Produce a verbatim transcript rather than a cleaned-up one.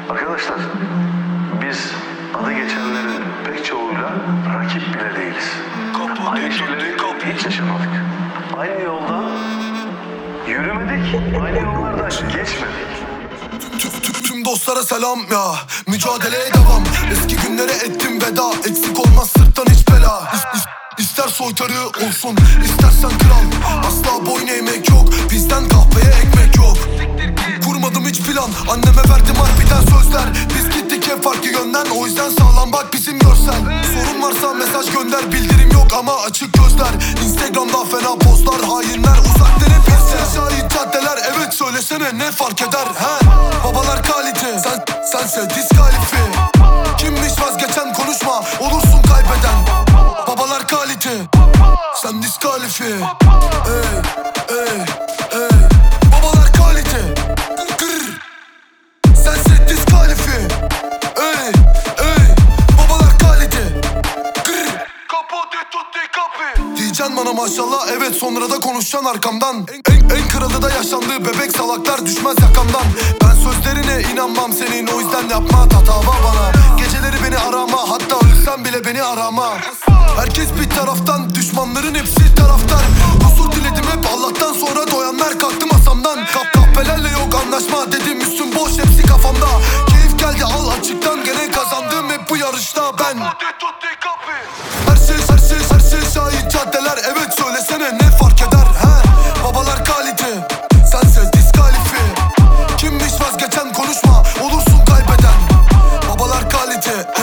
Arkadaşlar, biz adı geçenlerin pek çoğuyla rakip bile değiliz. Aynı şeyleri hiç yaşamadık. Aynı yoldan yürümedik, aynı yollardan geçmedik. Tüm, tüm, tüm dostlara selam ya, mücadeleye devam. Eski günlere ettim veda, eksik olmaz sırttan hiç bela. İs, is, İster soytarı olsun, istersen kral, asla boyun eğmek yok, bizden kahveye ekmek yok. Kurmadım hiç plan, anneme verdim harbiden sözler. Biz gittik hep farklı yönden, o yüzden sağlam bak bizim görsel. Sorun varsa mesaj gönder, bildirim yok ama açık gözler. Instagram'da fena postlar, hainler uzak teneffüsler. Şahit caddeler, evet söylesene ne fark eder he? Babalar kalite, sen, sense diskalifi. Kimmiş vazgeçen konuşma, olursun kaybeden. Babalar kalite, sen diskalifi. Ey, ey, ey. Babalar kalite, gır, sense diskalifi. Ey, ey. Babalar kalite, gır. Capo di tutti capi. Diyeceksin bana maşallah, evet sonra da konuşacaksın arkamdan. En, en, en kralı da yaşandı, bebek salaklar düşmez yakamdan. Ben sözlerine inanmam senin, o yüzden yapma tatava bana. Geceleri beni arama, hatta ölsem bile beni arama. Herkes bir taraftan, düşmanların hepsi taraftar. Huzur diledim hep Allah'tan, sonra doyanlar kalktı masamdan. Kap kahpelerle yok anlaşma, dedim üstüm boş hepsi kafamda. Keyif geldi al açıktan, gene kazandım hep bu yarışta ben. Her şey her şey her şey şahit caddeler, evet söylesene ne fark eder he? Babalar kalite, sense diskalifi. Kimmiş vazgeçen konuşma, olursun kaybeden. Babalar kalite.